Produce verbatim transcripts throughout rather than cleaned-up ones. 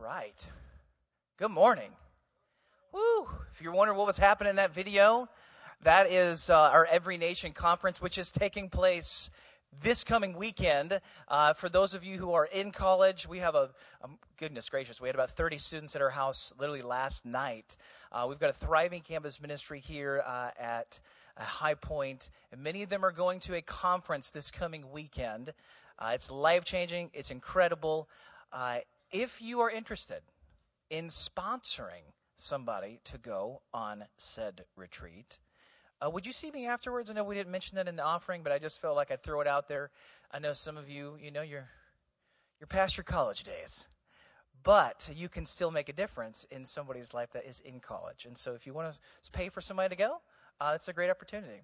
right. Good morning. Woo! If you're wondering what was happening in that video, that is uh, our Every Nation Conference, which is taking place this coming weekend. Uh, for those of you who are in college, we have a, um, goodness gracious, we had about thirty students at our house literally last night. Uh, we've got a thriving campus ministry here uh, at uh, High Point, and many of them are going to a conference this coming weekend. Uh, it's life-changing. It's incredible. Uh, if you are interested in sponsoring somebody to go on said retreat, Uh, would you see me afterwards? I know we didn't mention that in the offering, but I just felt like I'd throw it out there. I know some of you, you know, you're you're past your college days, but you can still make a difference in somebody's life that is in college. And so if you want to pay for somebody to go, uh, it's a great opportunity.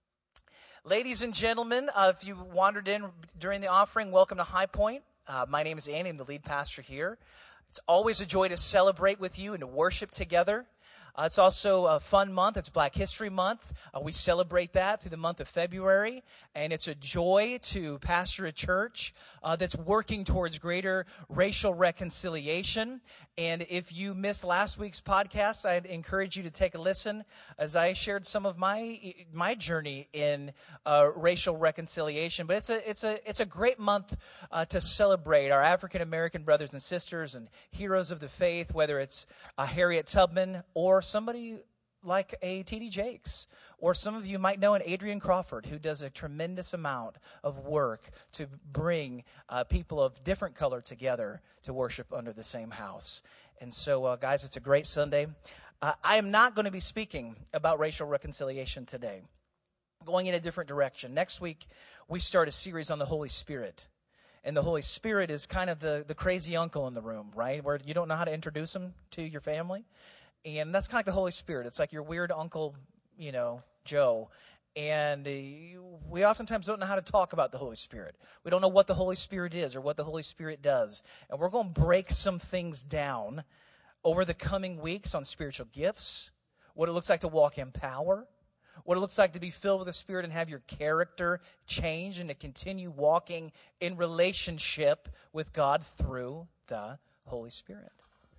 Ladies and gentlemen, uh, if you wandered in during the offering, welcome to High Point. Uh, my name is Andy. I'm the lead pastor here. It's always a joy to celebrate with you and to worship together. Uh, it's also a fun month. It's Black History Month. Uh, we celebrate that through the month of February. And it's a joy to pastor a church uh, that's working towards greater racial reconciliation. And if you missed last week's podcast, I'd encourage you to take a listen as I shared some of my my journey in uh, racial reconciliation. But it's a it's a it's a great month uh, to celebrate our African American brothers and sisters and heroes of the faith, whether it's uh, Harriet Tubman or somebody like a T D Jakes, or some of you might know an Adrian Crawford, who does a tremendous amount of work to bring uh, people of different color together to worship under the same house. And so, uh, guys, it's a great Sunday. Uh, I am not going to be speaking about racial reconciliation today. I'm going in a different direction. Next week, we start a series on the Holy Spirit. And the Holy Spirit is kind of the, the crazy uncle in the room, right, where you don't know how to introduce him to your family. And that's kind of like the Holy Spirit. It's like your weird Uncle, you know, Joe. And uh, we oftentimes don't know how to talk about the Holy Spirit. We don't know what the Holy Spirit is or what the Holy Spirit does. And we're going to break some things down over the coming weeks on spiritual gifts, what it looks like to walk in power, what it looks like to be filled with the Spirit and have your character change and to continue walking in relationship with God through the Holy Spirit.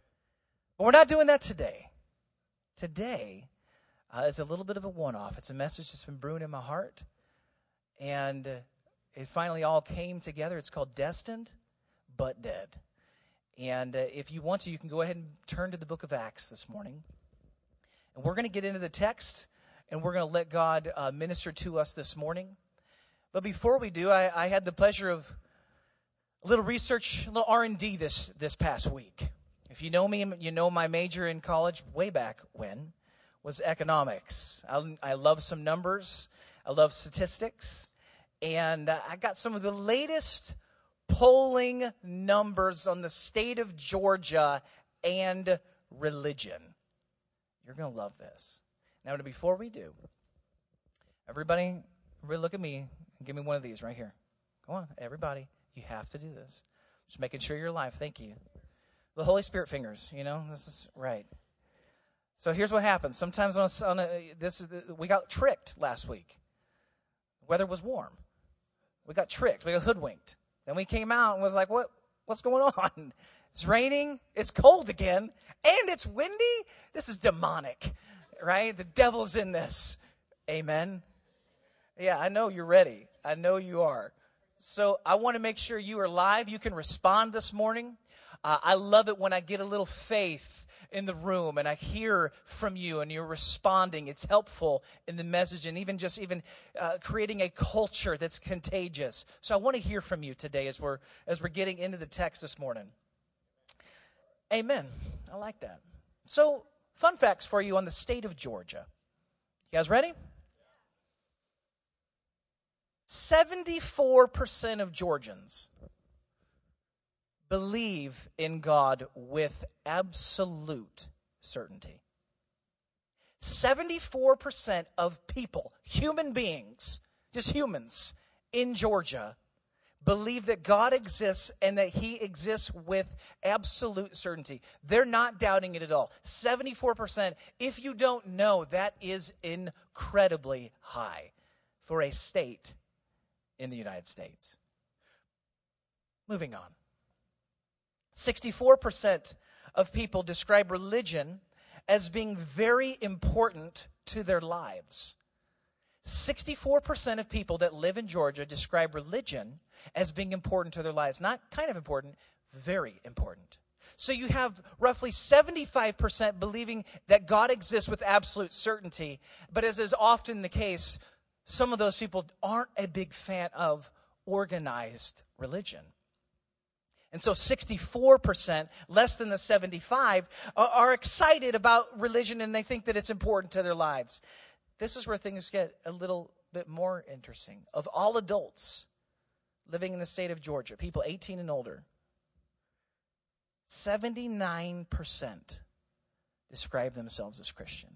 But we're not doing that today. Today uh, is a little bit of a one-off. It's a message that's been brewing in my heart. And uh, it finally all came together. It's called Destined But Dead. And uh, if you want to, you can go ahead and turn to the book of Acts this morning. And we're going to get into the text, and we're going to let God uh, minister to us this morning. But before we do, I, I had the pleasure of a little research, a little R and D this, this past week. If you know me, you know my major in college way back when was economics. I, I love some numbers. I love statistics. And uh, I got some of the latest polling numbers on the state of Georgia and religion. You're going to love this. Now, before we do, everybody, everybody look at me and give me one of these right here. Come on, everybody. You have to do this. Just making sure you're alive. Thank you. The Holy Spirit fingers, you know, this is right. So here's what happens. Sometimes on a, on a, this is the, we got tricked last week. The weather was warm. We got tricked. We got hoodwinked. Then we came out and was like, what? What's going on? It's raining. It's cold again. And it's windy. This is demonic, right? The devil's in this. Amen. Yeah, I know you're ready. I know you are. So I want to make sure you are live. You can respond this morning. Uh, I love it when I get a little faith in the room and I hear from you and you're responding. It's helpful in the message and even just even uh, creating a culture that's contagious. So I want to hear from you today as we're as we're getting into the text this morning. Amen. I like that. So fun facts for you on the state of Georgia. You guys ready? seventy-four percent of Georgians believe in God with absolute certainty. seventy-four percent of people, human beings, just humans in Georgia, believe that God exists and that he exists with absolute certainty. They're not doubting it at all. seventy-four percent, if you don't know, that is incredibly high for a state in the United States. Moving on. sixty-four percent of people describe religion as being very important to their lives. sixty-four percent of people that live in Georgia describe religion as being important to their lives. Not kind of important, very important. So you have roughly seventy-five percent believing that God exists with absolute certainty, but as is often the case, some of those people aren't a big fan of organized religion. And so sixty-four percent, less than the seventy-five, are excited about religion and they think that it's important to their lives. This is where things get a little bit more interesting. Of all adults living in the state of Georgia, people eighteen and older, seventy-nine percent describe themselves as Christian.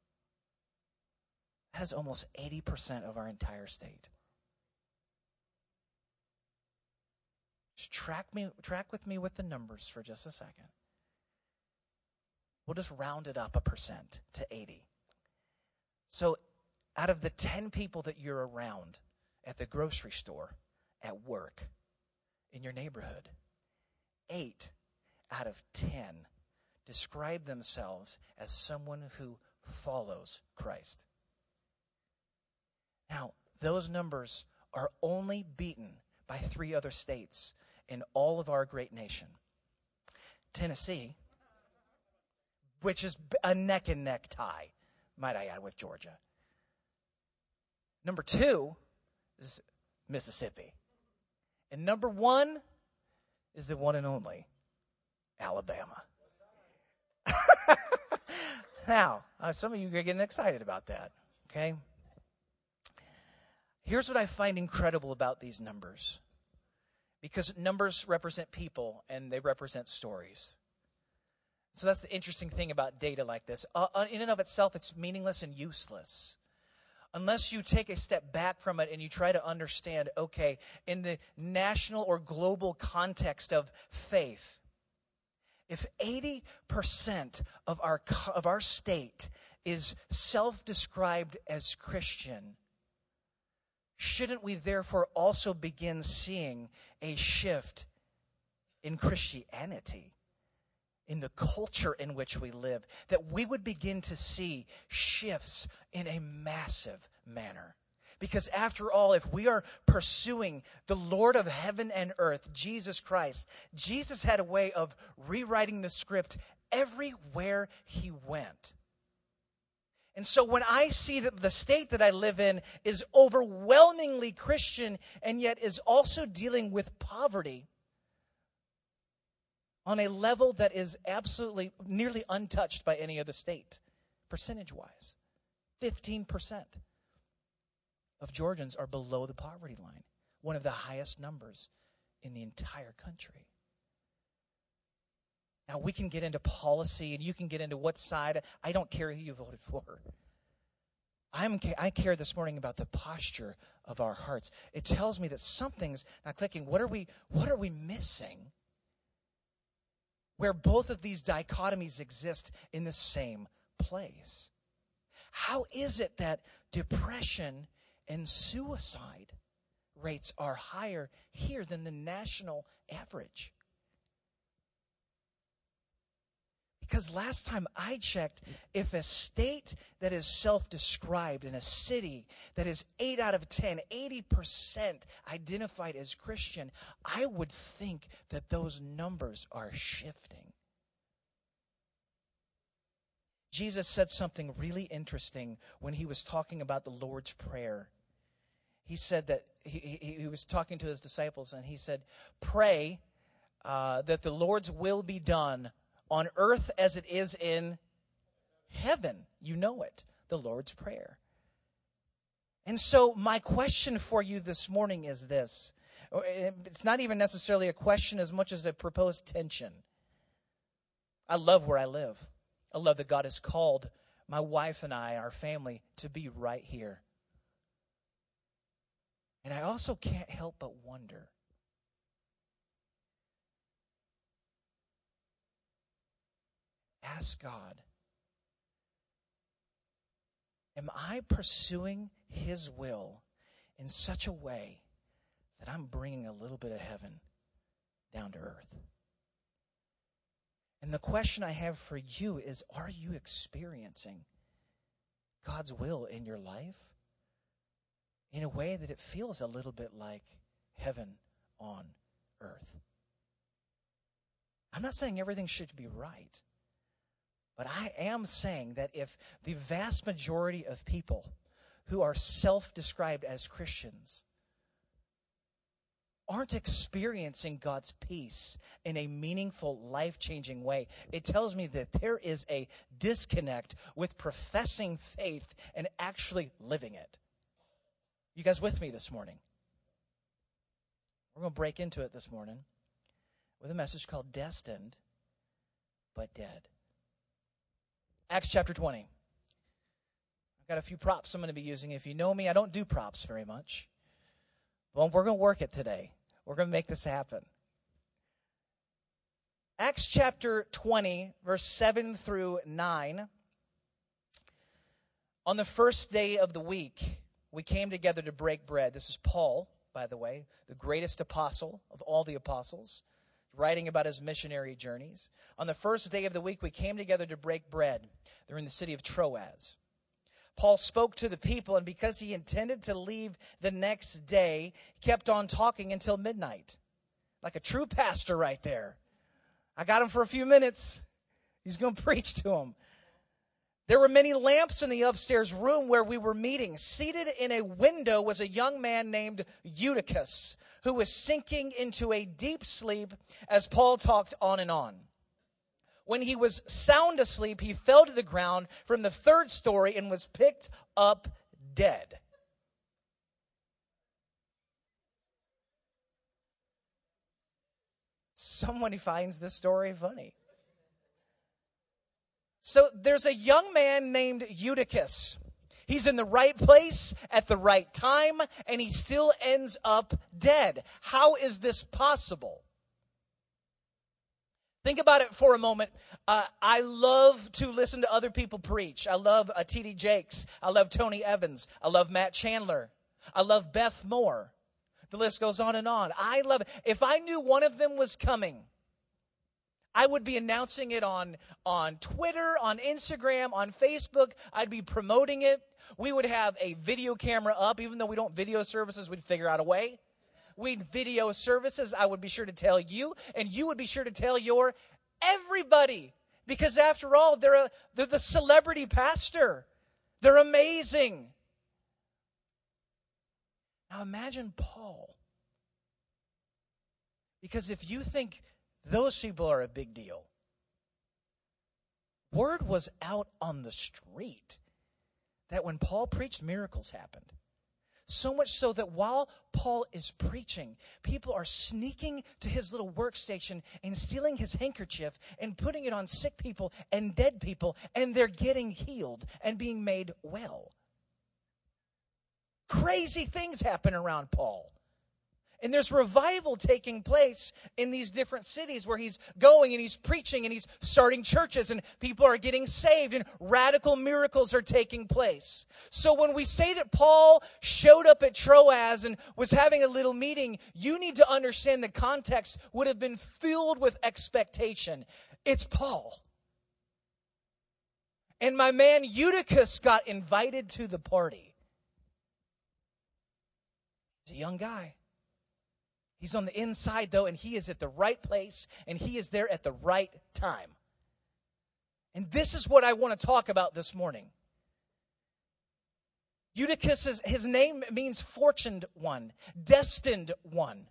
That is almost eighty percent of our entire state. Just track me, track with me with the numbers for just a second. We'll just round it up a percent to eighty. So out of the ten people that you're around at the grocery store, at work, in your neighborhood, eight out of ten describe themselves as someone who follows Christ. Now, those numbers are only beaten by three other states in all of our great nation. Tennessee, which is a neck and neck tie, might I add, with Georgia. Number two is Mississippi. And number one is the one and only Alabama. Now, uh, some of you are getting excited about that, okay? Here's what I find incredible about these numbers. Because numbers represent people and they represent stories. So that's the interesting thing about data like this. Uh, in and of itself, it's meaningless and useless. Unless you take a step back from it and you try to understand, okay, in the national or global context of faith, if eighty percent of our, of our state is self-described as Christian, shouldn't we therefore also begin seeing a shift in Christianity, in the culture in which we live, that we would begin to see shifts in a massive manner? Because after all, if we are pursuing the Lord of heaven and earth, Jesus Christ, Jesus had a way of rewriting the script everywhere he went. And so when I see that the state that I live in is overwhelmingly Christian and yet is also dealing with poverty on a level that is absolutely nearly untouched by any other state, percentage-wise, fifteen percent of Georgians are below the poverty line, one of the highest numbers in the entire country. Now, we can get into policy, and you can get into what side. I don't care who you voted for. I'm, I care this morning about the posture of our hearts. It tells me that something's not clicking. What are we, what are we missing where both of these dichotomies exist in the same place? How is it that depression and suicide rates are higher here than the national average? Because last time I checked, if a state that is self-described and a city that is eight out of ten, eighty percent identified as Christian, I would think that those numbers are shifting. Jesus said something really interesting when he was talking about the Lord's Prayer. He said that he, he, he was talking to his disciples and he said, pray uh, that the Lord's will be done on earth as it is in heaven. You know it, the Lord's Prayer. And so my question for you this morning is this. It's not even necessarily a question as much as a proposed tension. I love where I live. I love that God has called my wife and I, our family, to be right here. And I also can't help but wonder, ask God, am I pursuing his will in such a way that I'm bringing a little bit of heaven down to earth? And the question I have for you is, are you experiencing God's will in your life in a way that it feels a little bit like heaven on earth? I'm not saying everything should be right, but I am saying that if the vast majority of people who are self-described as Christians aren't experiencing God's peace in a meaningful, life-changing way, it tells me that there is a disconnect with professing faith and actually living it. You guys with me this morning? We're going to break into it this morning with a message called Destined but Dead. Acts chapter twenty. I've got a few props I'm going to be using. If you know me, I don't do props very much. Well, we're going to work it today. We're going to make this happen. Acts chapter twenty, verse seven through nine. On the first day of the week, we came together to break bread. This is Paul, by the way, the greatest apostle of all the apostles, writing about his missionary journeys. On the first day of the week, we came together to break bread. They're in the city of Troas. Paul spoke to the people, and because he intended to leave the next day, he kept on talking until midnight. Like a true pastor right there. I got him for a few minutes. He's going to preach to them. There were many lamps in the upstairs room where we were meeting. Seated in a window was a young man named Eutychus, who was sinking into a deep sleep as Paul talked on and on. When he was sound asleep, he fell to the ground from the third story and was picked up dead. Someone finds this story funny. So there's a young man named Eutychus. He's in the right place at the right time, and he still ends up dead. How is this possible? Think about it for a moment. Uh, I love to listen to other people preach. I love uh, T D Jakes. I love Tony Evans. I love Matt Chandler. I love Beth Moore. The list goes on and on. I love it. If I knew one of them was coming, I would be announcing it on, on Twitter, on Instagram, on Facebook. I'd be promoting it. We would have a video camera up. Even though we don't video services, we'd figure out a way. We'd video services. I would be sure to tell you, and you would be sure to tell your everybody. Because after all, they're, a, they're the celebrity pastor. They're amazing. Now imagine Paul. Because if you think those people are a big deal, word was out on the street that when Paul preached, miracles happened. So much so that while Paul is preaching, people are sneaking to his little workstation and stealing his handkerchief and putting it on sick people and dead people, and they're getting healed and being made well. Crazy things happen around Paul. And there's revival taking place in these different cities where he's going and he's preaching and he's starting churches and people are getting saved and radical miracles are taking place. So when we say that Paul showed up at Troas and was having a little meeting, you need to understand the context would have been filled with expectation. It's Paul. And my man Eutychus got invited to the party. He's a young guy. He's on the inside, though, and he is at the right place, and he is there at the right time. And this is what I want to talk about this morning. Eutychus, is, his name means fortuned one, destined one.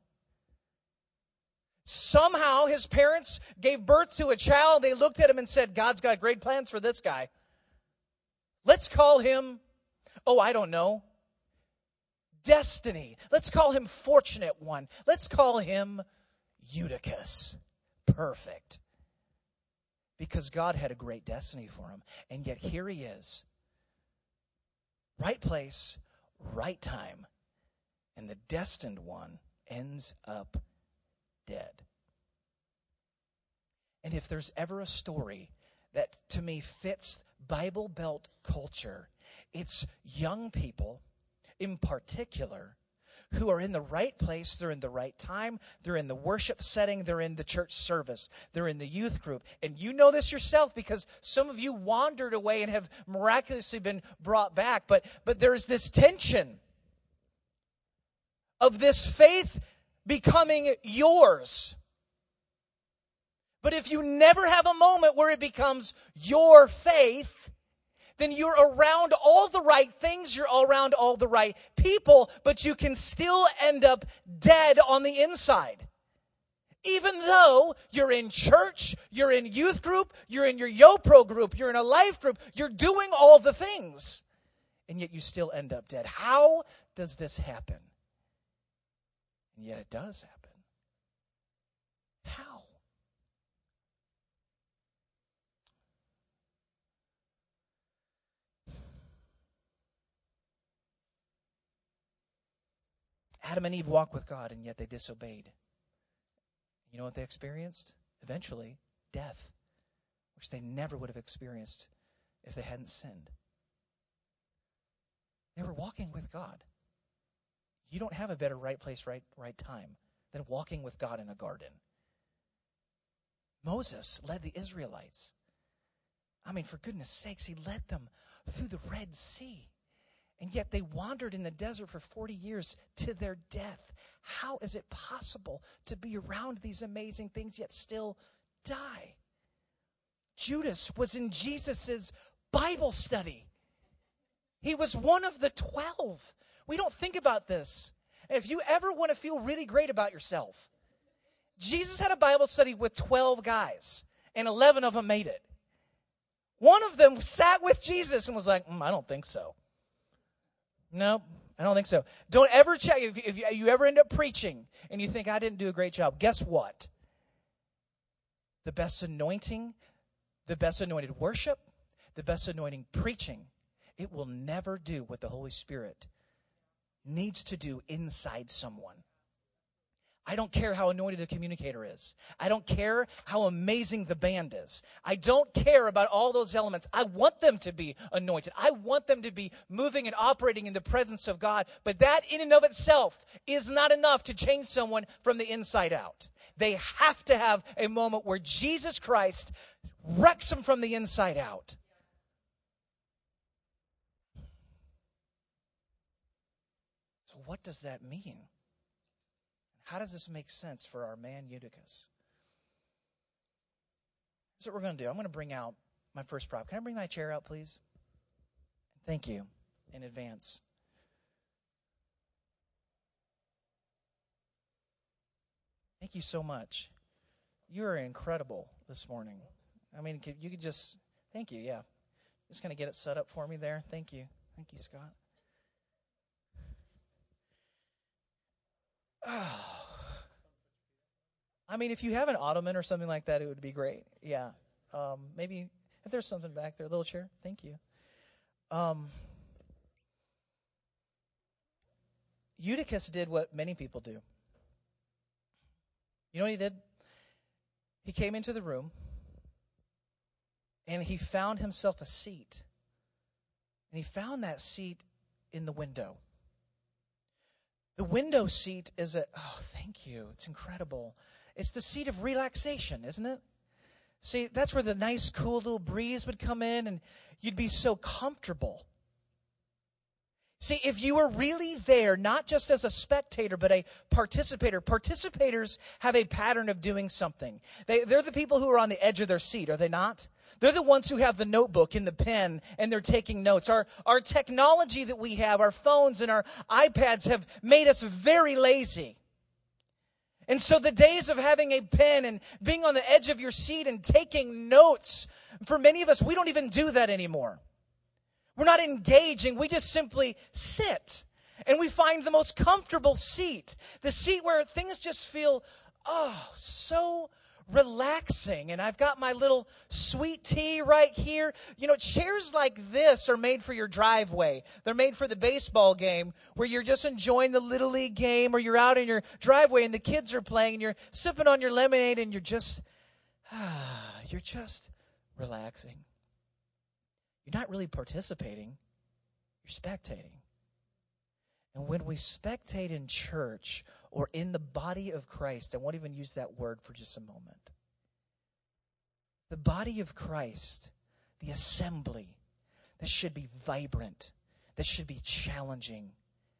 Somehow his parents gave birth to a child. They looked at him and said, God's got great plans for this guy. Let's call him, oh, I don't know. Destiny. Let's call him fortunate one. Let's call him Eutychus. Perfect. Because God had a great destiny for him. And yet here he is. Right place, right time. And the destined one ends up dead. And if there's ever a story that to me fits Bible Belt culture, it's young people in particular, who are in the right place, they're in the right time, they're in the worship setting, they're in the church service, they're in the youth group. And you know this yourself because some of you wandered away and have miraculously been brought back. But, but there's this tension of this faith becoming yours. But if you never have a moment where it becomes your faith, then you're around all the right things, you're around all the right people, but you can still end up dead on the inside. Even though you're in church, you're in youth group, you're in your YoPro group, you're in a life group, you're doing all the things, and yet you still end up dead. How does this happen? And yet it does happen. How? Adam and Eve walked with God, and yet they disobeyed. You know what they experienced? Eventually, death, which they never would have experienced if they hadn't sinned. They were walking with God. You don't have a better right place, right, right time than walking with God in a garden. Moses led the Israelites. I mean, for goodness sakes, he led them through the Red Sea. And yet they wandered in the desert for forty years to their death. How is it possible to be around these amazing things yet still die? Judas was in Jesus' Bible study. He was one of the twelve. We don't think about this. If you ever want to feel really great about yourself, Jesus had a Bible study with twelve guys, and eleven of them made it. One of them sat with Jesus and was like, mm, I don't think so. No, I don't think so. Don't ever check. If, if you ever end up preaching and you think, I didn't do a great job, guess what? The best anointing, the best anointed worship, the best anointing preaching, it will never do what the Holy Spirit needs to do inside someone. I don't care how anointed the communicator is. I don't care how amazing the band is. I don't care about all those elements. I want them to be anointed. I want them to be moving and operating in the presence of God. But that in and of itself is not enough to change someone from the inside out. They have to have a moment where Jesus Christ wrecks them from the inside out. So what does that mean? How does this make sense for our man Eutychus? Here's what we're going to do. I'm going to bring out my first prop. Can I bring my chair out, please? Thank you in advance. Thank you so much. You are incredible this morning. I mean, you could just, thank you, yeah. Just going to get it set up for me there. Thank you. Thank you, Scott. Oh. I mean, if you have an ottoman or something like that, it would be great. Yeah. Um, maybe if there's something back there, a little chair. Thank you. Um, Eutychus did what many people do. You know what he did? He came into the room and he found himself a seat. And he found that seat in the window. The window seat is a, oh, thank you. It's incredible. It's the seat of relaxation, isn't it? See, that's where the nice, cool little breeze would come in and you'd be so comfortable. See, if you were really there, not just as a spectator, but a participator, participators have a pattern of doing something. They, they're the people who are on the edge of their seat, are they not? They're the ones who have the notebook and the pen, and they're taking notes. Our, our technology that we have, our phones and our iPads have made us very lazy. And so the days of having a pen and being on the edge of your seat and taking notes, for many of us, we don't even do that anymore. We're not engaging. We just simply sit. And we find the most comfortable seat. The seat where things just feel, oh, so relaxing. And I've got my little sweet tea right here. You know, chairs like this are made for your driveway. They're made for the baseball game where you're just enjoying the Little League game, or you're out in your driveway and the kids are playing and you're sipping on your lemonade and you're just, ah, you're just relaxing. You're not really participating. You're spectating. And when we spectate in church or in the body of Christ, I won't even use that word for just a moment. The body of Christ, the assembly, that should be vibrant, that should be challenging.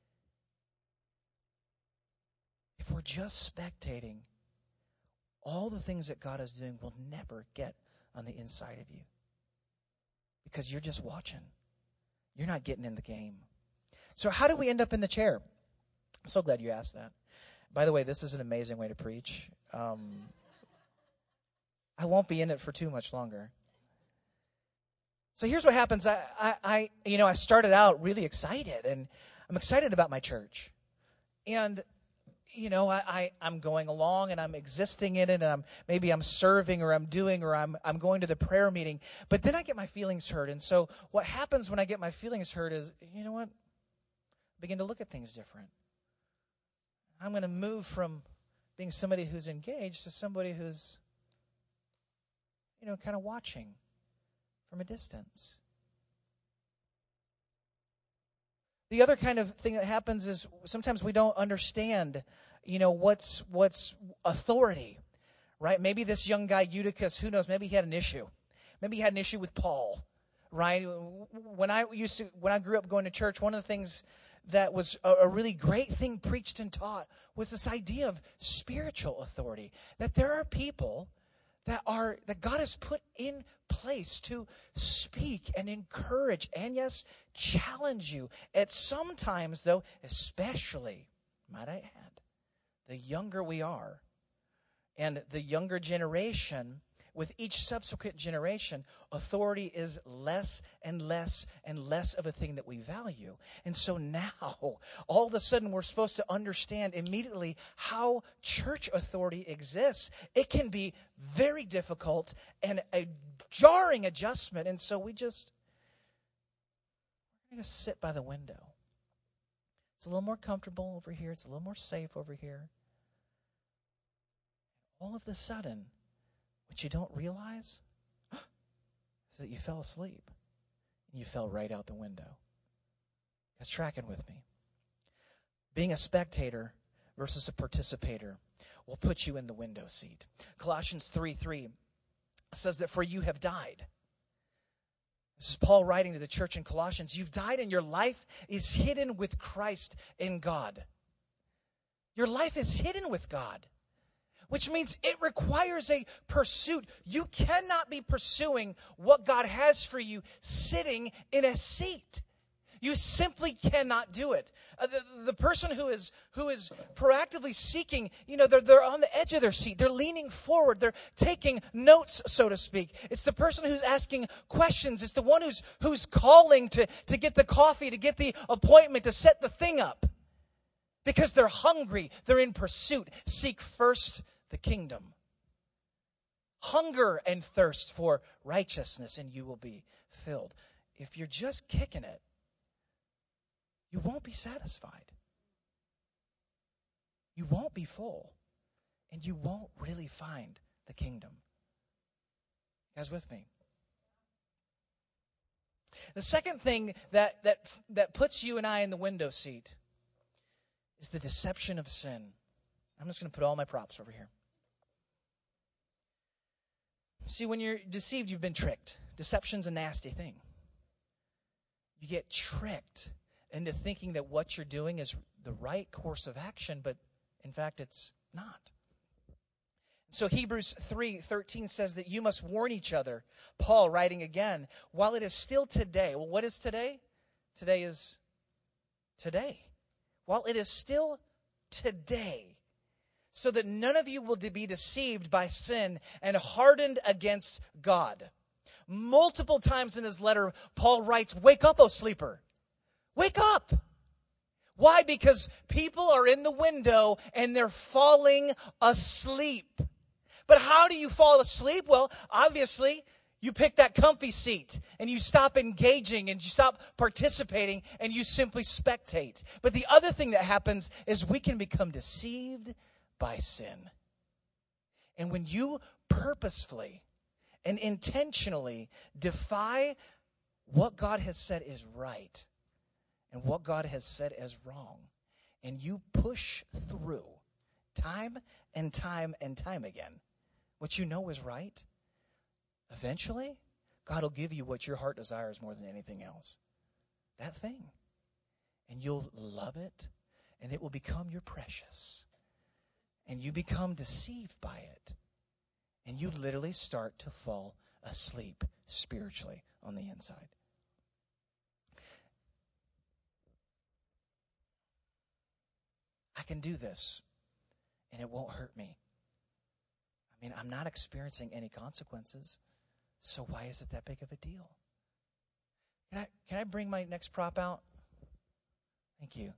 If we're just spectating, all the things that God is doing will never get on the inside of you. Because you're just watching. You're not getting in the game. So how do we end up in the chair? I'm so glad you asked that. By the way, this is an amazing way to preach. Um, I won't be in it for too much longer. So here's what happens. I, I, I, you know, I started out really excited, and I'm excited about my church. And, you know, I, I, I'm going along, and I'm existing in it, and I'm maybe I'm serving, or I'm doing, or I'm I'm going to the prayer meeting. But then I get my feelings hurt. And so what happens when I get my feelings hurt is, you know what? Begin to look at things different. I'm going to move from being somebody who's engaged to somebody who's, you know, kind of watching from a distance. The other kind of thing that happens is sometimes we don't understand, you know, what's what's authority, right? Maybe this young guy, Eutychus, who knows, maybe he had an issue. Maybe he had an issue with Paul, right? When I used to, when I grew up going to church, one of the things that was a, a really great thing preached and taught was this idea of spiritual authority. That there are people that are that God has put in place to speak and encourage and, yes, challenge you. At sometimes, though, especially, might I add, the younger we are and the younger generation, with each subsequent generation, authority is less and less and less of a thing that we value. And so now, all of a sudden, we're supposed to understand immediately how church authority exists. It can be very difficult and a jarring adjustment. And so we just, we're going to sit by the window. It's a little more comfortable over here. It's a little more safe over here. All of a sudden, what you don't realize is that you fell asleep and you fell right out the window. You guys tracking with me? Being a spectator versus a participator will put you in the window seat. Colossians three three says that for you have died. This is Paul writing to the church in Colossians. You've died and your life is hidden with Christ in God. Your life is hidden with God. Which means it requires a pursuit. You cannot be pursuing what God has for you sitting in a seat. You simply cannot do it. Uh, the, the person who is who is proactively seeking, you know, they're, they're on the edge of their seat. They're leaning forward. They're taking notes, so to speak. It's the person who's asking questions. It's the one who's who's calling to, to get the coffee, to get the appointment, to set the thing up. Because they're hungry. They're in pursuit. Seek first the kingdom. Hunger and thirst for righteousness, and you will be filled. If you're just kicking it, you won't be satisfied. You won't be full, and you won't really find the kingdom. You guys with me? The second thing that that that puts you and I in the window seat is the deception of sin. I'm just going to put all my props over here. See, when you're deceived, you've been tricked. Deception's a nasty thing. You get tricked into thinking that what you're doing is the right course of action, but in fact, it's not. So Hebrews three thirteen says that you must warn each other. Paul writing again, while it is still today. Well, what is today? Today is today. While it is still today, so that none of you will be deceived by sin and hardened against God. Multiple times in his letter, Paul writes, wake up, O sleeper. Wake up. Why? Because people are in the window and they're falling asleep. But how do you fall asleep? Well, obviously, you pick that comfy seat and you stop engaging and you stop participating and you simply spectate. But the other thing that happens is we can become deceived by sin. And when you purposefully and intentionally defy what God has said is right, and what God has said as wrong, and you push through time and time and time again what you know is right, eventually God will give you what your heart desires more than anything else. That thing. And you'll love it, and it will become your precious. And you become deceived by it. And you literally start to fall asleep spiritually on the inside. I can do this, and it won't hurt me. I mean, I'm not experiencing any consequences, so why is it that big of a deal? Can I, can I bring my next prop out? Thank you.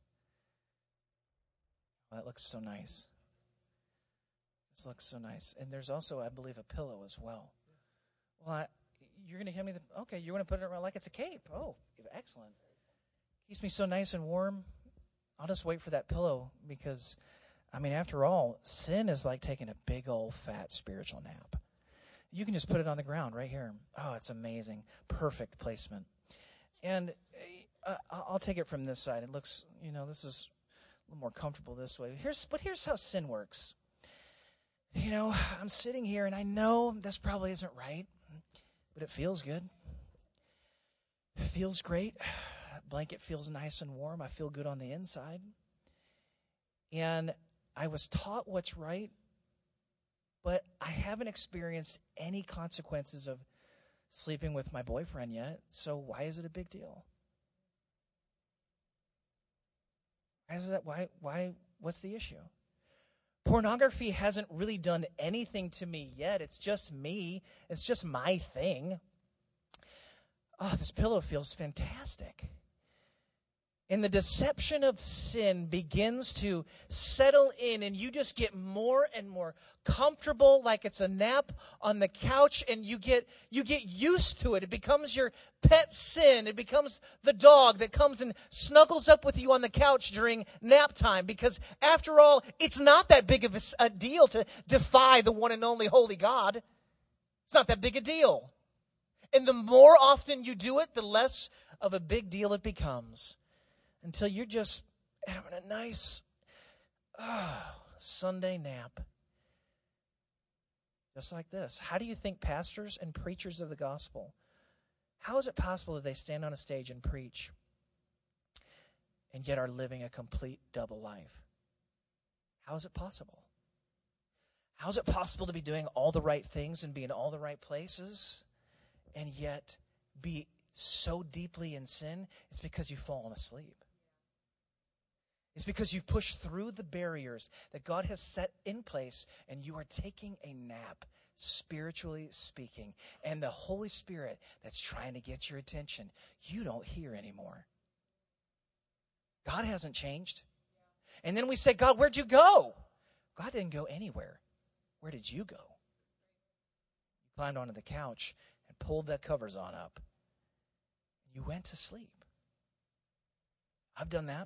Well, that looks so nice. This looks so nice. And there's also, I believe, a pillow as well. Well, I, you're going to hand me the, okay, you're going to put it around like it's a cape. Oh, excellent. Keeps me so nice and warm. I'll just wait for that pillow because, I mean, after all, sin is like taking a big old fat spiritual nap. You can just put it on the ground right here. Oh, it's amazing. Perfect placement. And uh, I'll take it from this side. It looks, you know, this is a little more comfortable this way. Here's, but here's how sin works. You know, I'm sitting here and I know this probably isn't right, but it feels good. It feels great. That blanket feels nice and warm. I feel good on the inside. And I was taught what's right, but I haven't experienced any consequences of sleeping with my boyfriend yet, so why is it a big deal? Why is that? Why? Why? What's the issue? Pornography hasn't really done anything to me yet. It's just me. It's just my thing. Oh, this pillow feels fantastic. And the deception of sin begins to settle in, and you just get more and more comfortable, like it's a nap on the couch, and you get you get used to it. It becomes your pet sin. It becomes the dog that comes and snuggles up with you on the couch during nap time, because after all, it's not that big of a, a deal to defy the one and only holy God. It's not that big a deal. And the more often you do it, the less of a big deal it becomes. Until you're just having a nice oh, Sunday nap. Just like this. How do you think pastors and preachers of the gospel, how is it possible that they stand on a stage and preach and yet are living a complete double life? How is it possible? How is it possible to be doing all the right things and be in all the right places and yet be so deeply in sin? It's because you've fallen asleep. It's because you've pushed through the barriers that God has set in place, and you are taking a nap, spiritually speaking. And the Holy Spirit that's trying to get your attention, you don't hear anymore. God hasn't changed. And then we say, God, where'd you go? God didn't go anywhere. Where did you go? You climbed onto the couch and pulled the covers on up. You went to sleep. I've done that.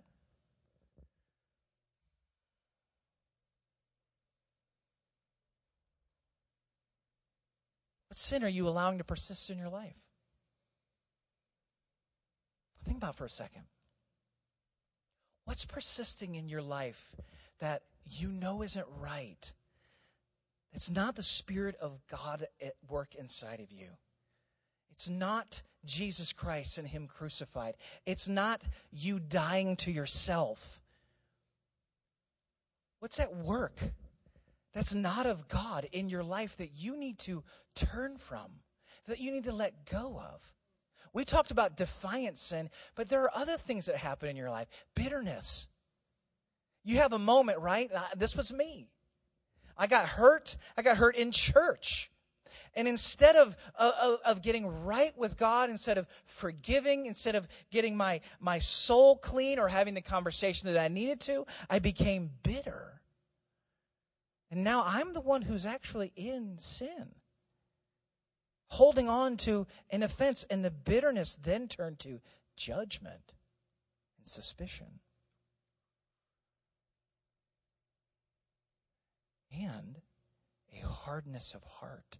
What sin are you allowing to persist in your life? Think about it for a second. What's persisting in your life that you know isn't right? It's not the Spirit of God at work inside of you. It's not Jesus Christ and Him crucified. It's not you dying to yourself. What's at work that's not of God in your life that you need to turn from, that you need to let go of? We talked about defiant sin, but there are other things that happen in your life. Bitterness. You have a moment, right? This was me. I got hurt. I got hurt in church. And instead of, of, of getting right with God, instead of forgiving, instead of getting my, my soul clean or having the conversation that I needed to, I became bitter. And now I'm the one who's actually in sin, holding on to an offense. And the bitterness then turned to judgment and suspicion. And a hardness of heart,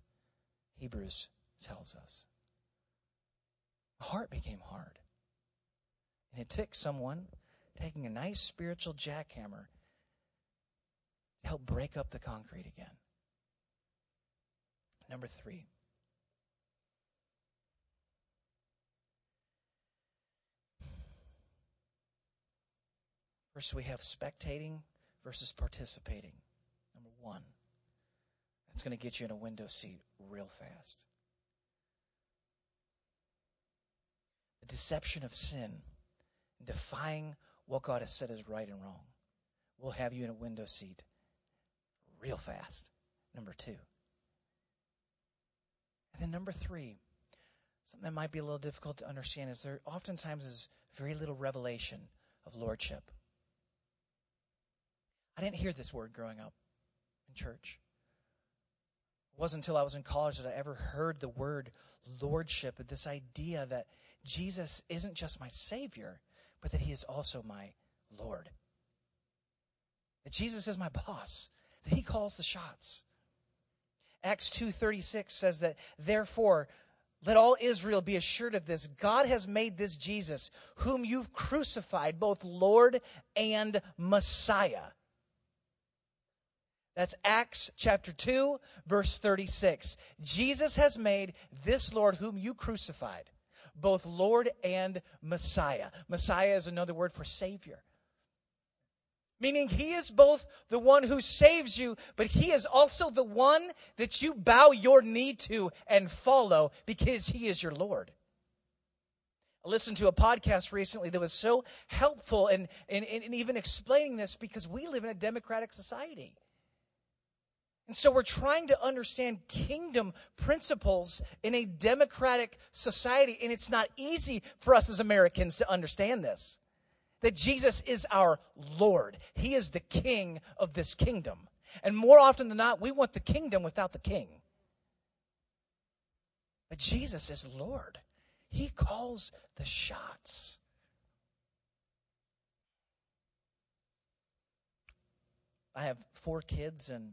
Hebrews tells us. The heart became hard. And it took someone taking a nice spiritual jackhammer to help break up the concrete again. Number three. First, we have spectating versus participating. Number one. That's going to get you in a window seat real fast. The deception of sin, defying what God has said is right and wrong, will have you in a window seat real fast. Number two. And then number three, something that might be a little difficult to understand is there oftentimes is very little revelation of lordship. I didn't hear this word growing up in church. It wasn't until I was in college that I ever heard the word lordship, this idea that Jesus isn't just my Savior, but that he is also my Lord. That Jesus is my boss, that he calls the shots. Acts two thirty-six says that, therefore, let all Israel be assured of this. God has made this Jesus, whom you've crucified, both Lord and Messiah. That's Acts chapter two, verse thirty-six. Jesus has made this Lord whom you crucified, both Lord and Messiah. Messiah is another word for Savior. Meaning he is both the one who saves you, but he is also the one that you bow your knee to and follow because he is your Lord. I listened to a podcast recently that was so helpful in, in, in even explaining this because we live in a democratic society. And so we're trying to understand kingdom principles in a democratic society, and it's not easy for us as Americans to understand this. That Jesus is our Lord. He is the king of this kingdom. And more often than not, we want the kingdom without the king. But Jesus is Lord. He calls the shots. I have four kids and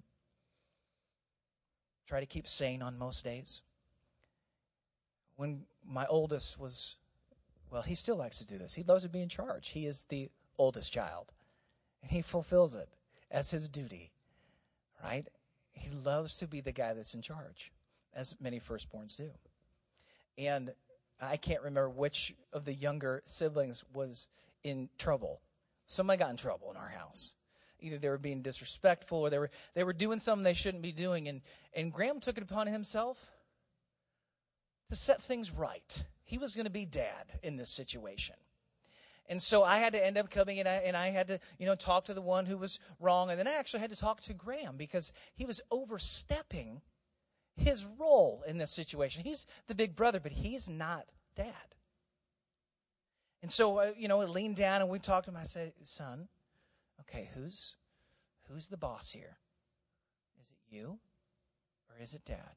try to keep sane on most days. When my oldest was, well, he still likes to do this. He loves to be in charge. He is the oldest child, and he fulfills it as his duty, right? He loves to be the guy that's in charge, as many firstborns do. And I can't remember which of the younger siblings was in trouble. Somebody got in trouble in our house. Either they were being disrespectful or they were they were doing something they shouldn't be doing. And, and Graham took it upon himself to set things right. He was going to be dad in this situation. And so I had to end up coming and I, and I had to, you know, talk to the one who was wrong. And then I actually had to talk to Graham because he was overstepping his role in this situation. He's the big brother, but he's not dad. And so, uh, you know, I leaned down and we talked to him. I said, son, okay, who's who's the boss here? Is it you or is it dad?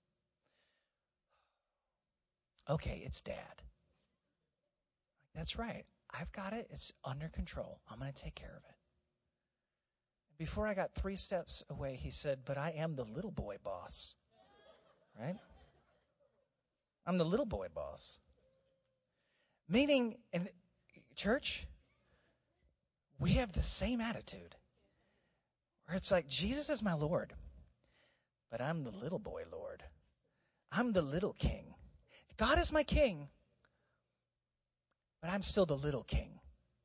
Okay, it's dad. That's right. I've got it. It's under control. I'm going to take care of it. Before I got three steps away, he said, but I am the little boy boss. Right? I'm the little boy boss. Meaning, in church, we have the same attitude. Where it's like, Jesus is my Lord, but I'm the little boy Lord. I'm the little king. God is my king, but I'm still the little king.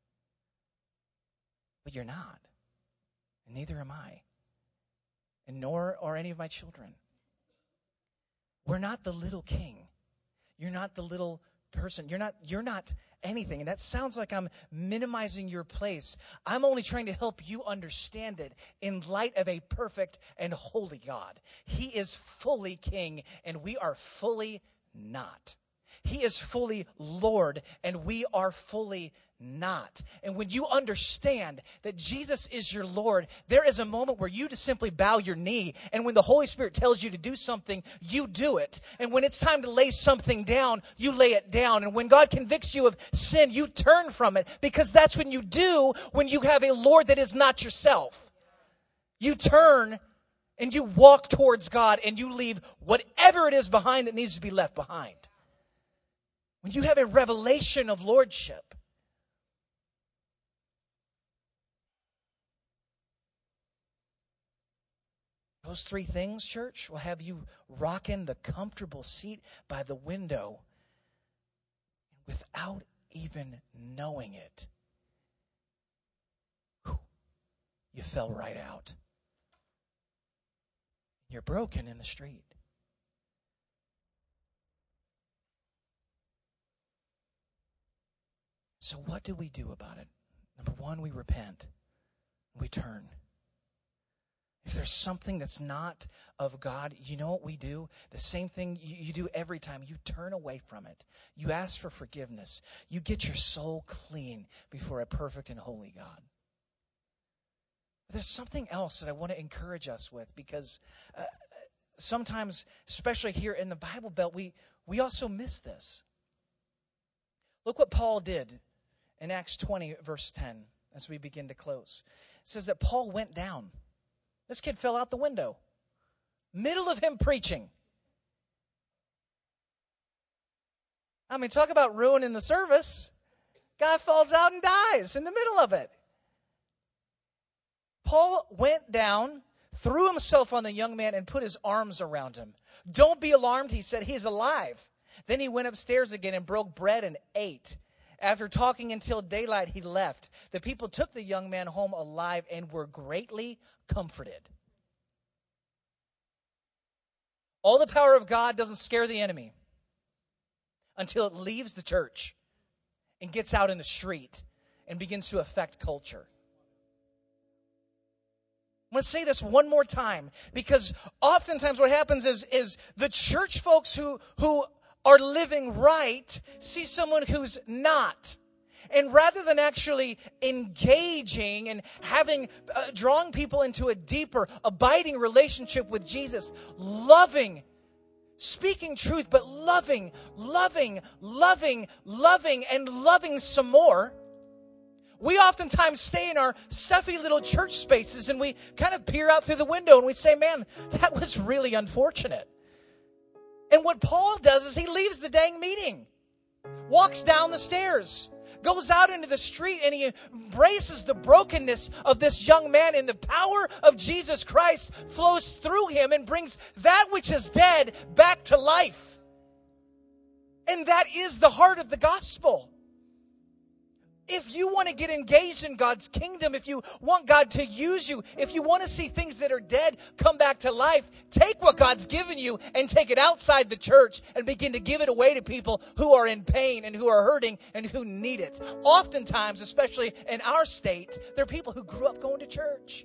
But you're not, and neither am I, and nor are any of my children. We're not the little king. You're not the little person. You're not, you're not anything. And that sounds like I'm minimizing your place. I'm only trying to help you understand it in light of a perfect and holy God. He is fully king, and we are fully not. He is fully Lord, and we are fully not. And when you understand that Jesus is your Lord, there is a moment where you just simply bow your knee. And when the Holy Spirit tells you to do something, you do it. And when it's time to lay something down, you lay it down. And when God convicts you of sin, you turn from it, because that's when you do when you have a Lord that is not yourself. You turn and you walk towards God and you leave whatever it is behind that needs to be left behind. When you have a revelation of lordship, Those three things, church, will have you rocking the comfortable seat by the window without even knowing it. Whew, you fell right out. You're broken in the street. So what do we do about it? Number one, we repent. We turn. If there's something that's not of God, you know what we do? The same thing you, you do every time. You turn away from it. You ask for forgiveness. You get your soul clean before a perfect and holy God. But there's something else that I want to encourage us with, because uh, sometimes, especially here in the Bible Belt, we, we also miss this. Look what Paul did in Acts twenty, verse ten, as we begin to close. It says that Paul went down. This kid fell out the window. Middle of him preaching. I mean, talk about ruining the service. Guy falls out and dies in the middle of it. Paul went down, threw himself on the young man, and put his arms around him. Don't be alarmed, he said. He's alive. Then he went upstairs again and broke bread and ate. After talking until daylight, he left. The people took the young man home alive and were greatly comforted. All the power of God doesn't scare the enemy until it leaves the church and gets out in the street and begins to affect culture. I'm going to say this one more time, because oftentimes what happens is, is the church folks who, who are living right see someone who's not. And rather than actually engaging and having, uh, drawing people into a deeper, abiding relationship with Jesus, loving, speaking truth, but loving, loving, loving, loving, and loving some more, we oftentimes stay in our stuffy little church spaces and we kind of peer out through the window and we say, man, that was really unfortunate. And what Paul does is he leaves the dang meeting, walks down the stairs, goes out into the street, and he embraces the brokenness of this young man, and the power of Jesus Christ flows through him and brings that which is dead back to life. And that is the heart of the gospel. If you want to get engaged in God's kingdom, if you want God to use you, if you want to see things that are dead come back to life, take what God's given you and take it outside the church and begin to give it away to people who are in pain and who are hurting and who need it. Oftentimes, especially in our state, there are people who grew up going to church.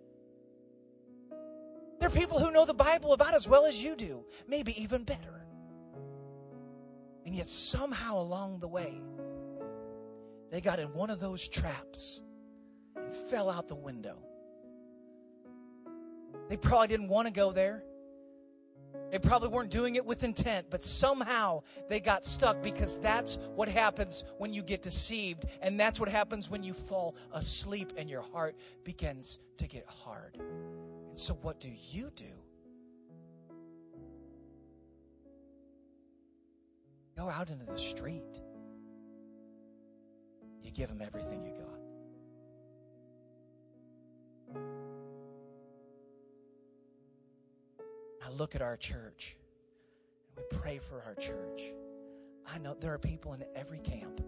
There are people who know the Bible about as well as you do, maybe even better. And yet somehow along the way, they got in one of those traps and fell out the window. They probably didn't want to go there. They probably weren't doing it with intent, but somehow they got stuck, because that's what happens when you get deceived, and that's what happens when you fall asleep and your heart begins to get hard. And so what do you do? Go out into the street. You give them everything you got. I look at our church, and we pray for our church. I know there are people in every camp.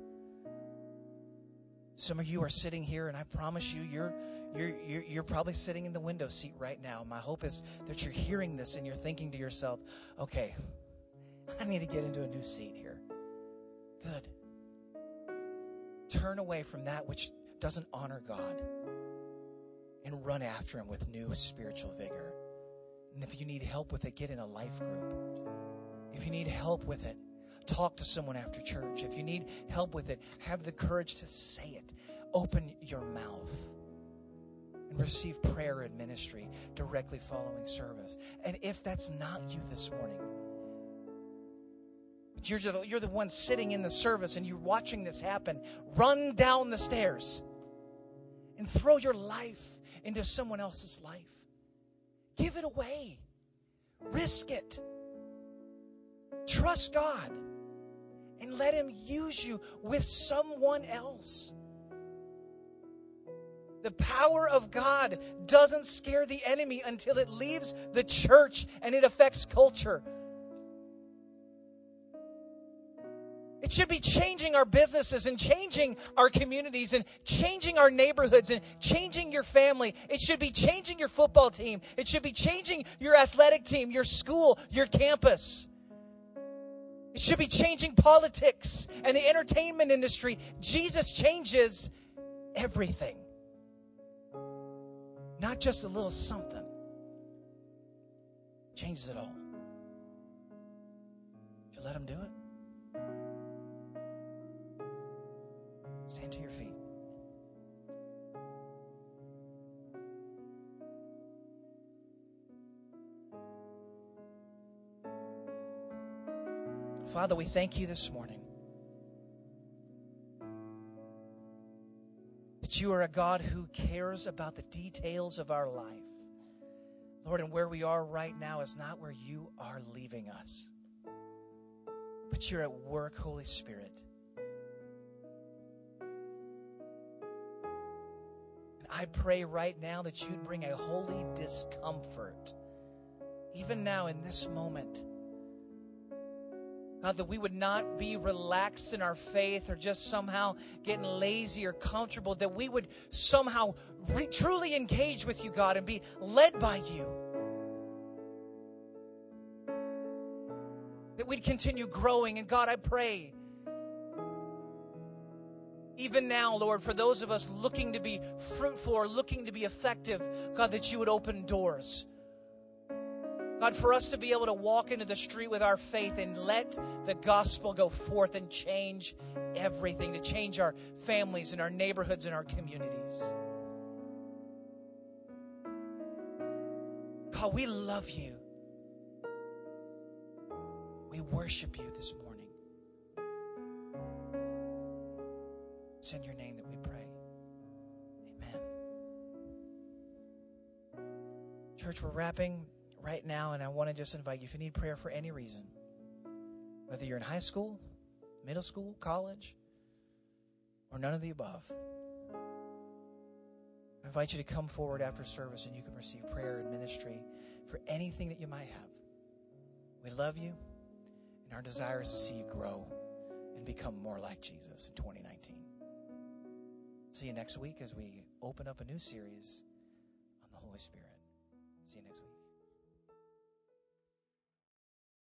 Some of you are sitting here, and I promise you, you're, you're, you're, you're probably sitting in the window seat right now. My hope is that you're hearing this and you're thinking to yourself, okay, I need to get into a new seat here. Good. Turn away from that which doesn't honor God and run after Him with new spiritual vigor. And if you need help with it, get in a life group. If you need help with it, talk to someone after church. If you need help with it, have the courage to say it. Open your mouth and receive prayer and ministry directly following service. And if that's not you this morning, but you're the, you're the one sitting in the service and you're watching this happen, run down the stairs and throw your life into someone else's life. Give it away. Risk it. Trust God and let Him use you with someone else. The power of God doesn't scare the enemy until it leaves the church and it affects culture. It should be changing our businesses and changing our communities and changing our neighborhoods and changing your family. It should be changing your football team. It should be changing your athletic team, your school, your campus. It should be changing politics and the entertainment industry. Jesus changes everything. Not just a little something. Changes it all. If you let him do it, stand to your feet. Father, we thank you this morning that you are a God who cares about the details of our life. Lord, and where we are right now is not where you are leaving us, but you're at work, Holy Spirit. I pray right now that you'd bring a holy discomfort, even now in this moment. God, that we would not be relaxed in our faith or just somehow getting lazy or comfortable, that we would somehow re- truly engage with you, God, and be led by you. That we'd continue growing. And God, I pray, even now, Lord, for those of us looking to be fruitful or looking to be effective, God, that you would open doors. God, for us to be able to walk into the street with our faith and let the gospel go forth and change everything, to change our families and our neighborhoods and our communities. God, we love you. We worship you this morning. It's in your name that we pray. Amen. Church, we're wrapping right now, and I want to just invite you, if you need prayer for any reason, whether you're in high school, middle school, college, or none of the above, I invite you to come forward after service and you can receive prayer and ministry for anything that you might have. We love you, and our desire is to see you grow and become more like Jesus in twenty nineteen. See you next week as we open up a new series on the Holy Spirit. See you next week.